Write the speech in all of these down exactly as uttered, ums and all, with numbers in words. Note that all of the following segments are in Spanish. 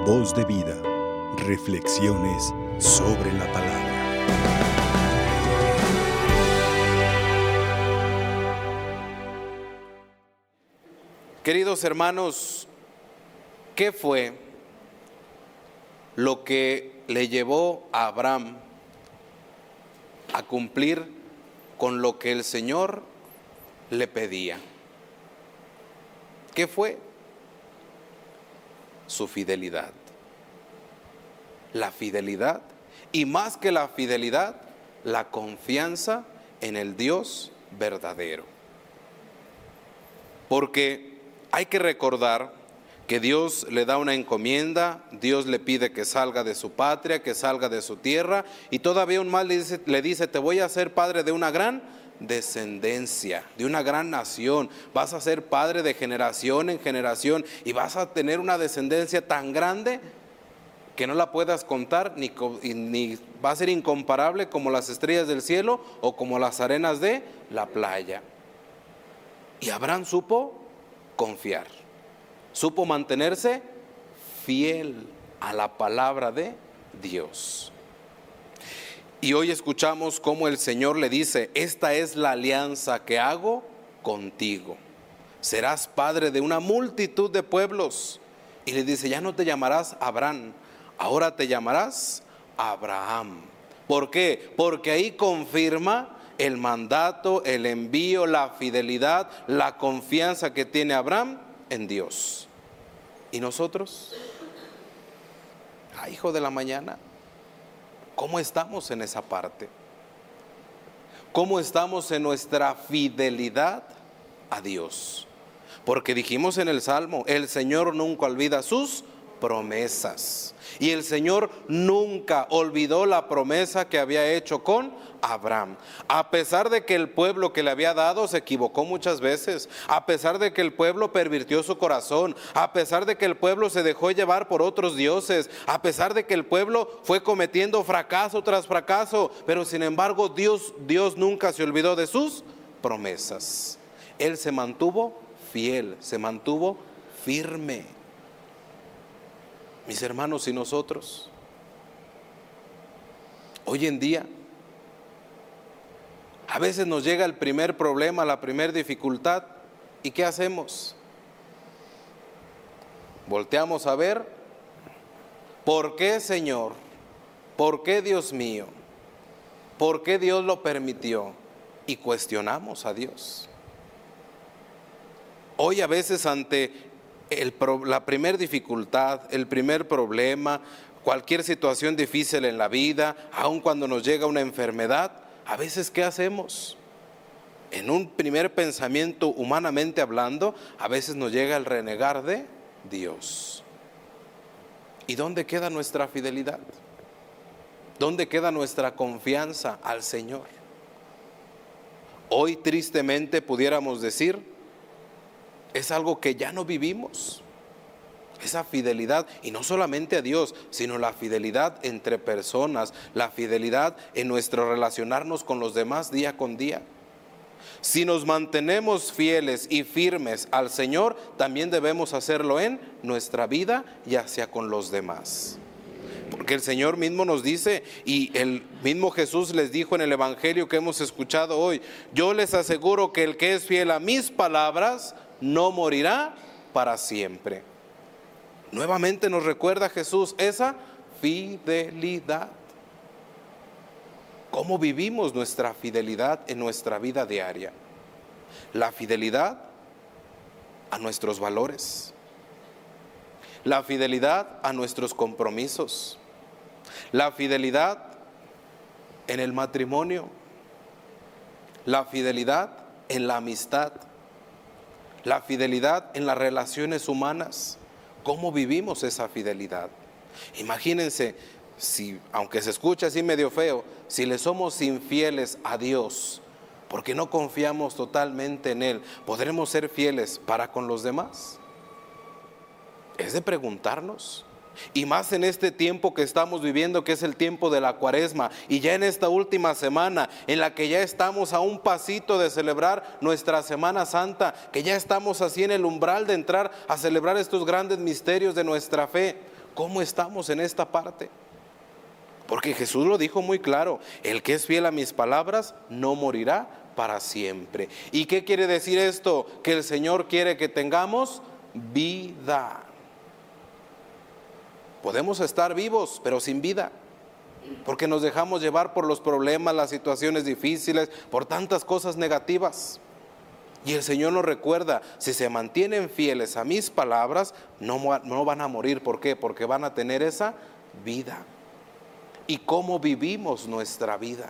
Voz de vida, reflexiones sobre la palabra. Queridos hermanos, ¿qué fue lo que le llevó a Abraham a cumplir con lo que el Señor le pedía? ¿Qué fue? Su fidelidad. La fidelidad, y más que la fidelidad, la confianza en el Dios verdadero. Porque hay que recordar que Dios le da una encomienda, Dios le pide que salga de su patria, que salga de su tierra, y todavía un más le dice, le dice, te voy a hacer padre de una gran descendencia, de una gran nación, vas a ser padre de generación en generación, y vas a tener una descendencia tan grande que no la puedas contar, ni, ni va a ser incomparable como las estrellas del cielo o como las arenas de la playa. Y Abraham supo confiar, supo mantenerse fiel a la palabra de Dios. Y hoy escuchamos cómo el Señor le dice, esta es la alianza que hago contigo. Serás padre de una multitud de pueblos. Y le dice, ya no te llamarás Abraham, ahora te llamarás Abraham. ¿Por qué? Porque ahí confirma el mandato, el envío, la fidelidad, la confianza que tiene Abraham en Dios. ¿Y nosotros? Ah, hijo de la mañana, ¿cómo estamos en esa parte? ¿Cómo estamos en nuestra fidelidad a Dios? Porque dijimos en el Salmo, el Señor nunca olvida sus promesas. Y el Señor nunca olvidó la promesa que había hecho con Abraham. A pesar de que el pueblo que le había dado se equivocó muchas veces, a pesar de que el pueblo pervirtió su corazón, a pesar de que el pueblo se dejó llevar por otros dioses, a pesar de que el pueblo fue cometiendo fracaso tras fracaso, pero sin embargo Dios, Dios nunca se olvidó de sus promesas. Él se mantuvo fiel, se mantuvo firme. Mis hermanos, y nosotros, hoy en día, a veces nos llega el primer problema, la primera dificultad, ¿y qué hacemos? Volteamos a ver, ¿por qué, Señor? ¿Por qué, Dios mío? ¿Por qué Dios lo permitió? Y cuestionamos a Dios. Hoy a veces ante El, la primera dificultad, el primer problema, cualquier situación difícil en la vida, aun cuando nos llega una enfermedad, a veces ¿qué hacemos? En un primer pensamiento, humanamente hablando, a veces nos llega el renegar de Dios. ¿Y dónde queda nuestra fidelidad? ¿Dónde queda nuestra confianza al Señor? Hoy tristemente pudiéramos decir, es algo que ya no vivimos, esa fidelidad, y no solamente a Dios, sino la fidelidad entre personas, la fidelidad en nuestro relacionarnos con los demás día con día. Si nos mantenemos fieles y firmes al Señor, también debemos hacerlo en nuestra vida y hacia con los demás. Porque el Señor mismo nos dice, y el mismo Jesús les dijo en el Evangelio que hemos escuchado hoy, yo les aseguro que el que es fiel a mis palabras, no morirá para siempre. Nuevamente nos recuerda Jesús esa fidelidad. ¿Cómo vivimos nuestra fidelidad en nuestra vida diaria? La fidelidad a nuestros valores, la fidelidad a nuestros compromisos, la fidelidad en el matrimonio, la fidelidad en la amistad, la fidelidad en las relaciones humanas. ¿Cómo vivimos esa fidelidad? Imagínense, si, aunque se escucha así medio feo, si le somos infieles a Dios, porque no confiamos totalmente en Él, ¿podremos ser fieles para con los demás? Es de preguntarnos. Y más en este tiempo que estamos viviendo, que es el tiempo de la Cuaresma, y ya en esta última semana en la que ya estamos a un pasito de celebrar nuestra Semana Santa, que ya estamos así en el umbral de entrar a celebrar estos grandes misterios de nuestra fe. ¿cómo estamos en esta parte? Porque Jesús lo dijo muy claro: el que es fiel a mis palabras no morirá para siempre. ¿Y qué quiere decir esto? Que el Señor quiere que tengamos vida. Podemos estar vivos, pero sin vida, porque nos dejamos llevar por los problemas, las situaciones difíciles, por tantas cosas negativas. Y el Señor nos recuerda: si se mantienen fieles a mis palabras, no, no van a morir. ¿Por qué? Porque van a tener esa vida. ¿Y cómo vivimos nuestra vida?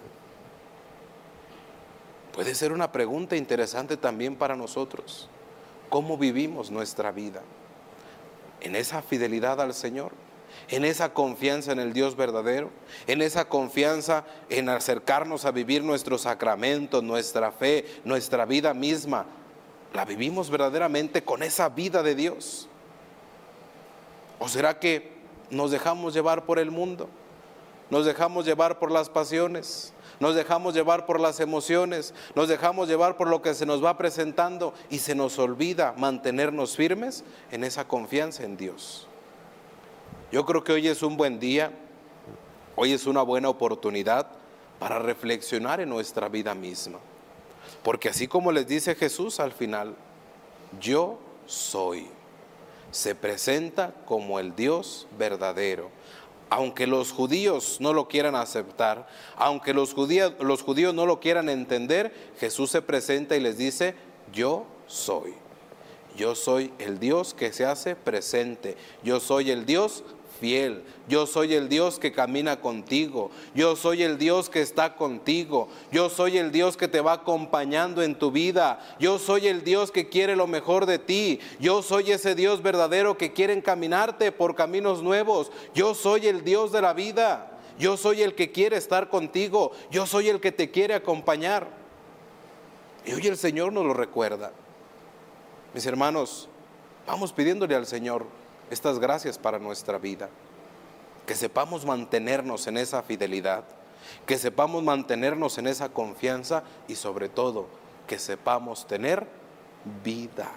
Puede ser una pregunta interesante también para nosotros. ¿Cómo vivimos nuestra vida? ¿En esa fidelidad al Señor? ¿En esa confianza en el Dios verdadero? ¿En esa confianza en acercarnos a vivir nuestros sacramentos, nuestra fe, nuestra vida misma? ¿La vivimos verdaderamente con esa vida de Dios? ¿O será que nos dejamos llevar por el mundo? Nos dejamos llevar por las pasiones, nos dejamos llevar por las emociones, nos dejamos llevar por lo que se nos va presentando y se nos olvida mantenernos firmes en esa confianza en Dios. Yo creo que hoy es un buen día, hoy es una buena oportunidad para reflexionar en nuestra vida misma. Porque así como les dice Jesús al final: yo soy, se presenta como el Dios verdadero. Aunque los judíos no lo quieran aceptar, aunque los judíos, los judíos no lo quieran entender, Jesús se presenta y les dice: yo soy. Yo soy el Dios que se hace presente. Yo soy el Dios fiel. Yo soy el Dios que camina contigo. Yo soy el Dios que está contigo. Yo soy el Dios que te va acompañando en tu vida. Yo soy el Dios que quiere lo mejor de ti. Yo soy ese Dios verdadero que quiere encaminarte por caminos nuevos. Yo soy el Dios de la vida. Yo soy el que quiere estar contigo. Yo soy el que te quiere acompañar. Y hoy el Señor nos lo recuerda. Mis hermanos, vamos pidiéndole al Señor estas gracias para nuestra vida. Que sepamos mantenernos en esa fidelidad, que sepamos mantenernos en esa confianza y sobre todo, que sepamos tener vida.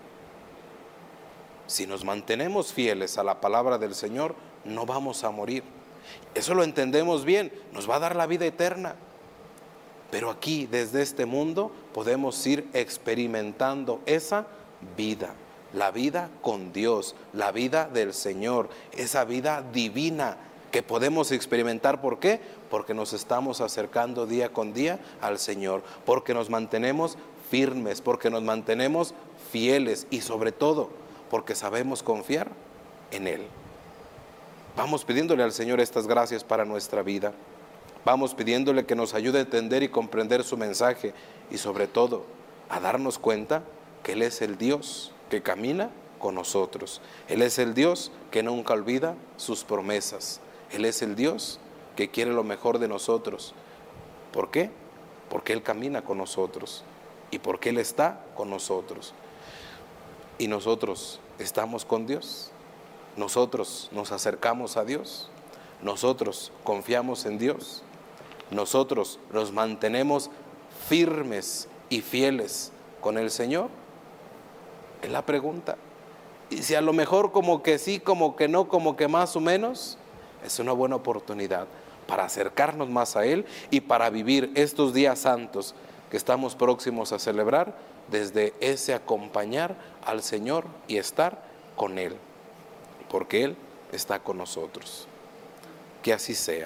Si nos mantenemos fieles a la palabra del Señor, no vamos a morir. Eso lo entendemos bien, nos va a dar la vida eterna. Pero aquí, desde este mundo, podemos ir experimentando esa vida, la vida con Dios, la vida del Señor, esa vida divina que podemos experimentar. ¿Por qué? Porque nos estamos acercando día con día al Señor, porque nos mantenemos firmes, porque nos mantenemos fieles y sobre todo, porque sabemos confiar en Él. Vamos pidiéndole al Señor estas gracias para nuestra vida. Vamos pidiéndole que nos ayude a entender y comprender su mensaje y sobre todo a darnos cuenta que Él es el Dios que camina con nosotros. Él es el Dios que nunca olvida sus promesas. Él es el Dios que quiere lo mejor de nosotros. ¿Por qué? Porque Él camina con nosotros y porque Él está con nosotros. Y nosotros estamos con Dios. Nosotros nos acercamos a Dios. Nosotros confiamos en Dios. Nosotros nos mantenemos firmes y fieles con el Señor. Es la pregunta. Y si a lo mejor como que sí, como que no, como que más o menos, es una buena oportunidad para acercarnos más a Él y para vivir estos días santos que estamos próximos a celebrar desde ese acompañar al Señor y estar con Él, porque Él está con nosotros. Que así sea.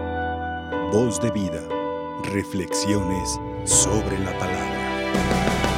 Voz de vida. Reflexiones sobre la palabra.